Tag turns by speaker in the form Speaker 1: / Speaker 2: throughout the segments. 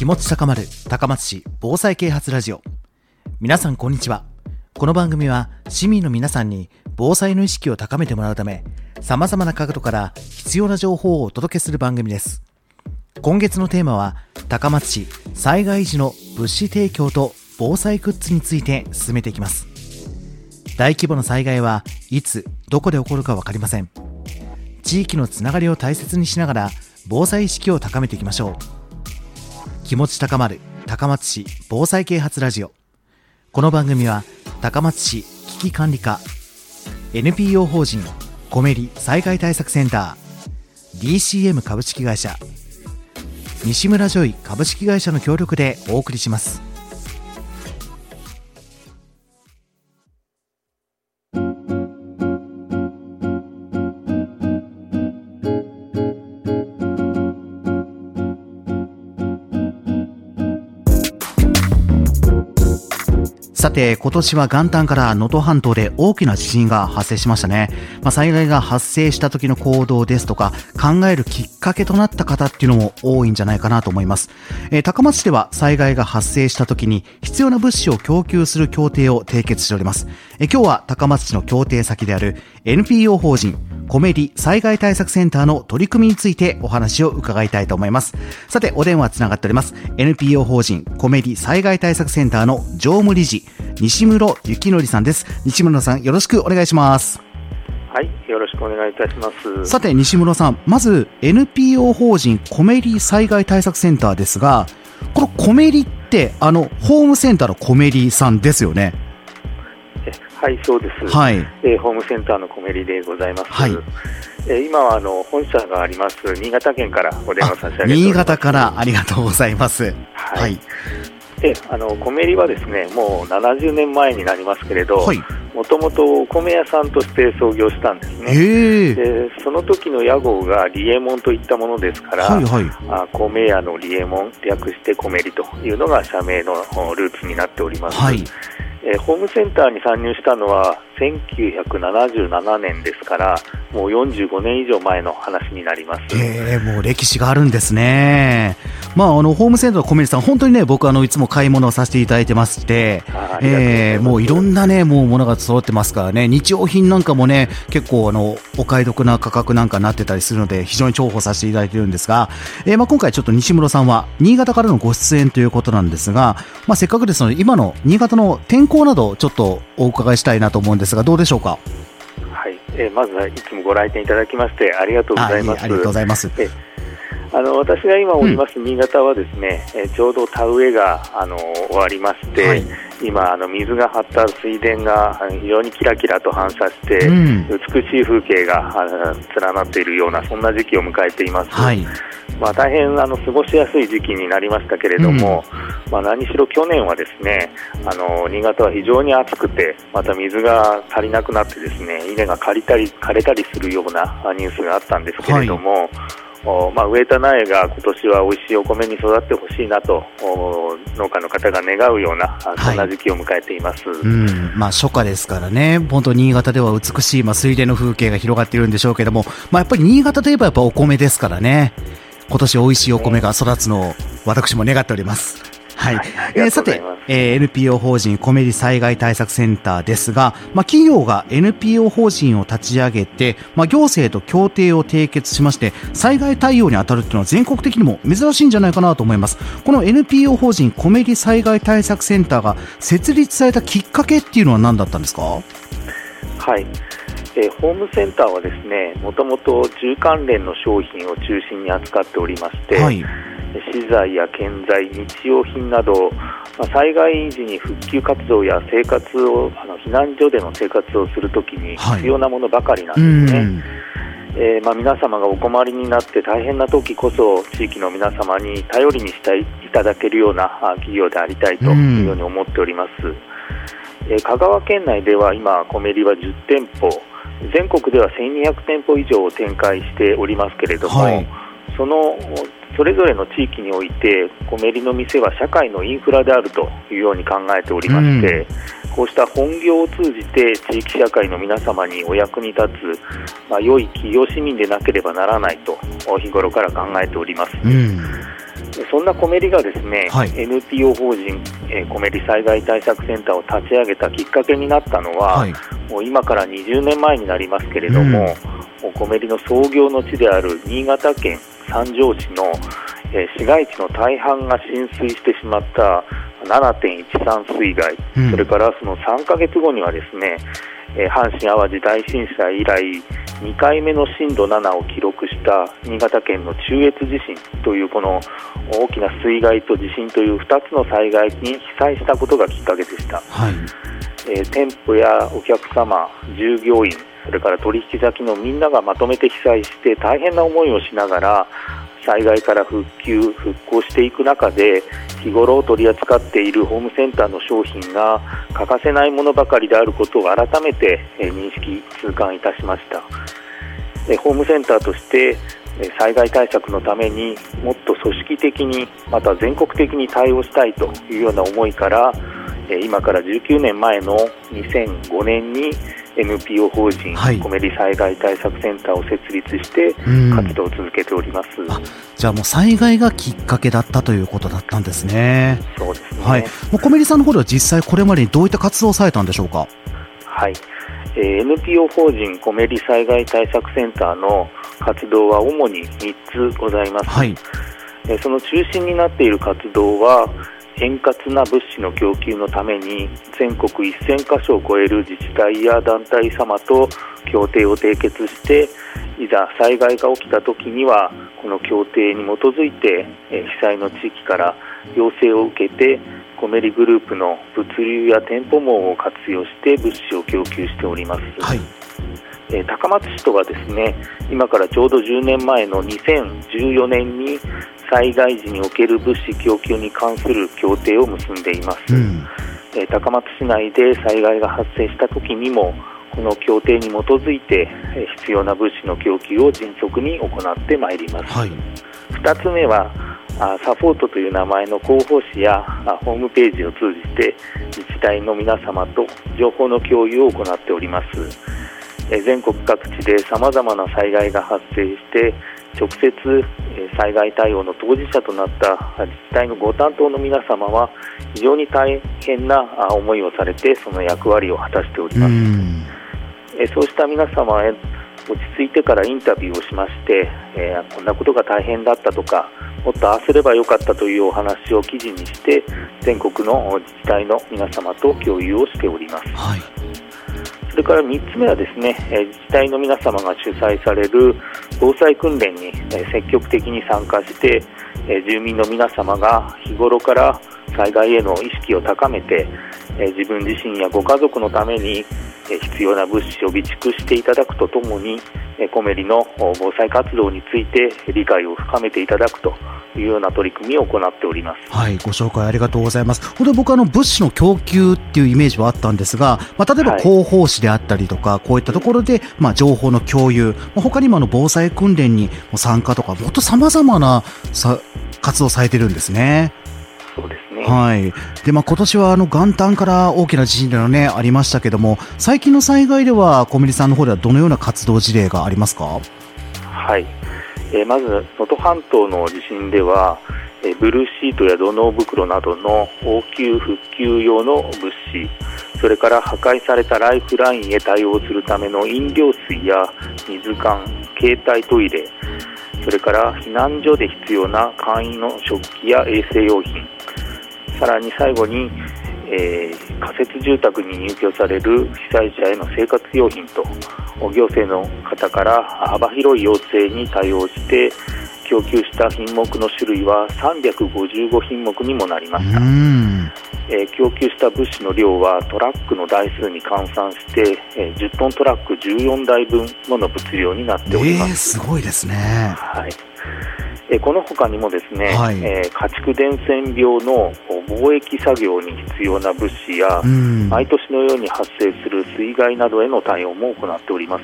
Speaker 1: 気持ち高まる高松市防災啓発ラジオ。皆さんこんにちは。この番組は市民の皆さんに防災の意識を高めてもらうため、様々な角度から必要な情報をお届けする番組です。今月のテーマは、高松市災害時の物資提供と防災グッズについて進めていきます。大規模な災害はいつどこで起こるか分かりません。地域のつながりを大切にしながら防災意識を高めていきましょう。気持ち高まる高松市防災啓発ラジオ。この番組は高松市危機管理課、 NPO 法人コメリ災害対策センター、 DCM 株式会社、西村ジョイ株式会社の協力でお送りします。さて、今年は元旦から能登半島で大きな地震が発生しましたね。災害が発生した時の行動ですとか、考えるきっかけとなった方っていうのも多いんじゃないかなと思います。高松市では災害が発生した時に必要な物資を供給する協定を締結しております。今日は高松市の協定先である NPO 法人コメリ災害対策センターの取り組みについてお話を伺いたいと思います。さて、お電話つながっております。 NPO 法人コメリ災害対策センターの常務理事、西室幸則さんです。西室さん、よろしくお願いします。
Speaker 2: はい、よろしくお願いいたします。
Speaker 1: さて、西室さん、まず NPO 法人コメリ災害対策センターですが、このコメリってホームセンターのコメリさんですよね。
Speaker 2: はい、そうです。
Speaker 1: はい。
Speaker 2: ホームセンターのコメリでございます。
Speaker 1: はい。
Speaker 2: 今は本社があります新潟県からお電話差し上げております。
Speaker 1: 新潟からありがとうございます。はい。
Speaker 2: コメリはですね、もう70年前になりますけれど、もともとお米屋さんとして創業したんですね。でその時の屋号がリエモンといったものですから、米屋のリエモン、略してコメリというのが社名のルーツになっております。はい。ホームセンターに参入したのは1977年ですから、もう45年以上前の話になります。
Speaker 1: もう歴史があるんですね。ホームセンターのコメリさん、本当にね、僕いつも買い物をさせていただいてまして、もういろんなね、もう物が揃ってますからね、日用品なんかもね、結構お買い得な価格なんかになってたりするので、非常に重宝させていただいているんですが、今回ちょっと西室さんは新潟からのご出演ということなんですが、せっかくですので、今の新潟の天候などちょっとお伺いしたいなと思うんですが、どうでしょうか。
Speaker 2: はい、まずはいつもご来店いただきましてありがとうございます。
Speaker 1: ありがとうございます。
Speaker 2: 私が今おります新潟はですね、ちょうど田植えが終わりまして、今水が張った水田が非常にキラキラと反射して、美しい風景が連なっているような、そんな時期を迎えています。大変過ごしやすい時期になりましたけれども、何しろ去年はですね、新潟は非常に暑くて、また水が足りなくなってですね、稲が枯れたりするようなニュースがあったんですけれども、植えた苗が今年は美味しいお米に育ってほしいなと農家の方が願うような、そんな時期を迎えています。
Speaker 1: 初夏ですからね、本当新潟では美しい水田の風景が広がっているんでしょうけども、やっぱり新潟といえばやっぱお米ですからね、今年美味しいお米が育つのを私も願っております。さて、NPO 法人コメリ災害対策センターですが、企業が NPO 法人を立ち上げて、行政と協定を締結しまして災害対応に当たるというのは全国的にも珍しいんじゃないかなと思います。この NPO 法人コメリ災害対策センターが設立されたきっかけっていうのは何だったんですか。
Speaker 2: はい、ホームセンターはですね、もともと住関連の商品を中心に扱っておりまして、資材や建材、日用品など、災害時に復旧活動や生活を避難所での生活をするときに必要なものばかりなんですね。皆様がお困りになって大変な時こそ地域の皆様に頼りにしていただけるような企業でありたいというように思っております。香川県内では今コメリは10店舗、全国では1200店舗以上を展開しておりますけれども、それぞれの地域においてコメリの店は社会のインフラであるというように考えておりまして、こうした本業を通じて地域社会の皆様にお役に立つ、良い企業市民でなければならないと日頃から考えております。 そんなコメリがですね、
Speaker 1: はい、
Speaker 2: NPO 法人、コメリ災害対策センターを立ち上げたきっかけになったのは、はい、もう今から20年前になりますけれども、コメリの創業の地である新潟県三条市の、市街地の大半が浸水してしまった 7.13 水害、それからその3ヶ月後にはですね、阪神・淡路大震災以来2回目の震度7を記録した新潟県の中越地震というこの大きな水害と地震という2つの災害に被災したことがきっかけでした、はい、店舗やお客様、従業員、それから取引先のみんながまとめて被災して大変な思いをしながら災害から復興していく中で日頃取り扱っているホームセンターの商品が欠かせないものばかりであることを改めて認識痛感いたしました。ホームセンターとして災害対策のためにもっと組織的にまた全国的に対応したいというような思いから今から19年前の2005年にNPO 法人コメリ災害対策センターを設立して活動を続けております。
Speaker 1: じゃあもう災害がきっかけだったということだったんですね。
Speaker 2: そうですね、
Speaker 1: はい、もうコメリさんの方では実際これまでにどういった活動をされたんでしょうか。
Speaker 2: はい、NPO 法人コメリ災害対策センターの活動は主に3つございます、はい、その中心になっている活動は円滑な物資の供給のために全国1000カ所を超える自治体や団体様と協定を締結していざ災害が起きたときにはこの協定に基づいて被災の地域から要請を受けてコメリグループの物流や店舗網を活用して物資を供給しております、はい、高松市とはですね今からちょうど10年前の2014年に災害時における物資供給に関する協定を結んでいます、高松市内で災害が発生したときにもこの協定に基づいて必要な物資の供給を迅速に行ってまいります、はい、2つ目はサポートという名前の広報誌やホームページを通じて自治体の皆様と情報の共有を行っております。全国各地で様々な災害が発生して直接災害対応の当事者となった自治体のご担当の皆様は非常に大変な思いをされてその役割を果たしております。そうした皆様へ落ち着いてからインタビューをしまして、こんなことが大変だったとかもっとああすればよかったというお話を記事にして全国の自治体の皆様と共有をしております、はい、それから3つ目はですね自治体の皆様が主催される防災訓練に積極的に参加して住民の皆様が日頃から災害への意識を高めて自分自身やご家族のために必要な物資を備蓄していただくとともにコメリの防災活動について理解を深めていただくというような取り組みを行っております。
Speaker 1: はい、ご紹介ありがとうございます。本当に僕物資の供給っていうイメージはあったんですが、例えば広報誌であったりとか、こういったところで情報の共有、他にも防災訓練に参加とか、もっと様々な活動されてるんですね。
Speaker 2: そうですね。
Speaker 1: はい。で、今年は元旦から大きな地震というのね、ありましたけども、最近の災害ではコメリさんの方ではどのような活動事例がありますか？
Speaker 2: はい。まず能登半島の地震ではブルーシートや土のう袋などの応急復旧用の物資、それから破壊されたライフラインへ対応するための飲料水や水缶、携帯トイレ、それから避難所で必要な簡易の食器や衛生用品、さらに最後に、仮設住宅に入居される被災者への生活用品と行政の方から幅広い要請に対応して供給した品目の種類は355品目にもなりました。供給した物資の量はトラックの台数に換算して10トントラック14台分もの物量になっております。
Speaker 1: すごいですね。
Speaker 2: はい、この他にもですね、はい、家畜伝染病の防疫作業に必要な物資や毎年のように発生する水害などへの対応も行っております。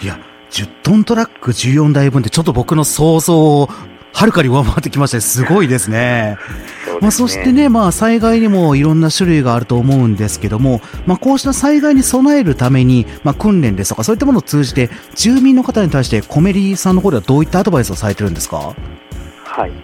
Speaker 1: いや、10トントラック14台分ってちょっと僕の想像をはるかに上回ってきまして、すごいですね。そしてね、災害にもいろんな種類があると思うんですけども、こうした災害に備えるために、訓練ですとかそういったものを通じて住民の方に対してコメリさんの方ではどういったアドバイスをされてるんですか？
Speaker 2: はい、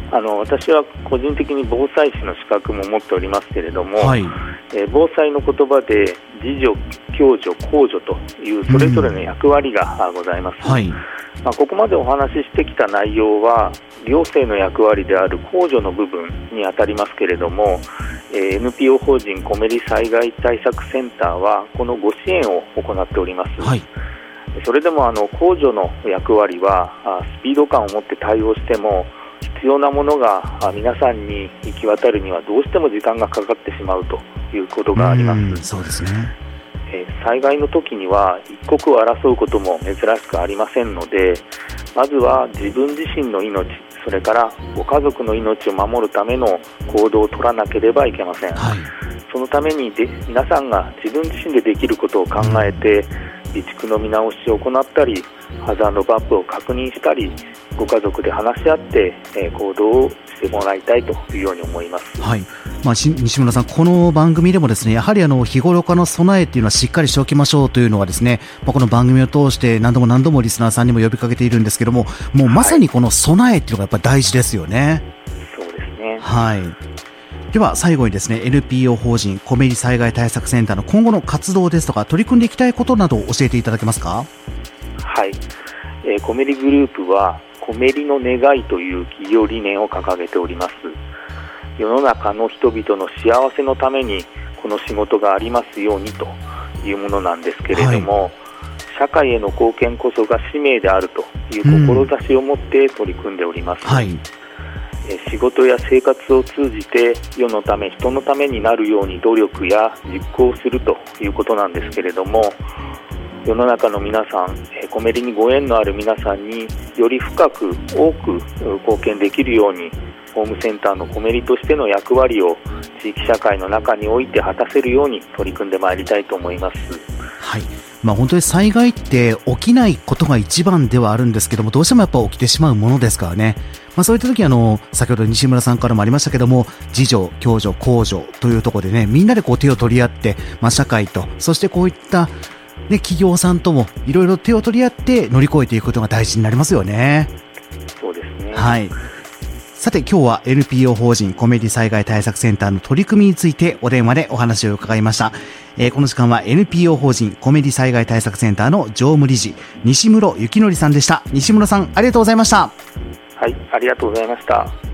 Speaker 2: 私は個人的に防災士の資格も持っておりますけれども、
Speaker 1: はい、
Speaker 2: 防災の言葉で自助、共助、公助というそれぞれの役割がございます、はい、ここまでお話ししてきた内容は行政の役割である公助の部分に当たりますけれども、NPO 法人コメリ災害対策センターはこのご支援を行っております、はい、それでも公助の役割はスピード感を持って対応しても必要なものが皆さんに行き渡るにはどうしても時間がかかってしまうということがあります。
Speaker 1: そうですね。
Speaker 2: 災害の時には一刻を争うことも珍しくありませんので、まずは自分自身の命、それからご家族の命を守るための行動を取らなければいけません、はい、そのために皆さんが自分自身でできることを考えて、備蓄の見直しを行ったり、ハザードマップを確認したり、ご家族で話し合って行動をしてもらいたいというように思います。
Speaker 1: はい、西村さん、この番組でもですね、やはり日頃からの備えっていうのはしっかりしておきましょうというのはですね、この番組を通して何度もリスナーさんにも呼びかけているんですけども、もうまさにこの備えっていうのがやっぱり大事ですよね。
Speaker 2: そうですね。
Speaker 1: はい。では最後にですね、 NPO 法人コメリ災害対策センターの今後の活動ですとか取り組んでいきたいことなどを教えていただけますか？
Speaker 2: はい、コメリグループはコメリの願いという企業理念を掲げております。世の中の人々の幸せのためにこの仕事がありますようにというものなんですけれども、はい、社会への貢献こそが使命であるという志を持って取り組んでおります、はい、仕事や生活を通じて世のため人のためになるように努力や実行するということなんですけれども、世の中の皆さん、コメリにご縁のある皆さんにより深く多く貢献できるように、ホームセンターのコメリとしての役割を地域社会の中において果たせるように取り組んでまいりたいと思います。
Speaker 1: はい、本当に災害って起きないことが一番ではあるんですけども、どうしてもやっぱ起きてしまうものですからね。そういった時先ほど西村さんからもありましたけども、自助、共助、公助というところでね、みんなで手を取り合って、社会と、そしてこういった企業さんともいろいろ手を取り合って乗り越えていくことが大事になりますよね。
Speaker 2: そうですね。
Speaker 1: はい。さて今日は NPO 法人コメリ災害対策センターの取り組みについてお電話でお話を伺いました。この時間は NPO 法人コメリ災害対策センターの常務理事西室幸則さんでした。西室さん、ありがとうございました。
Speaker 2: はい、ありがとうございました。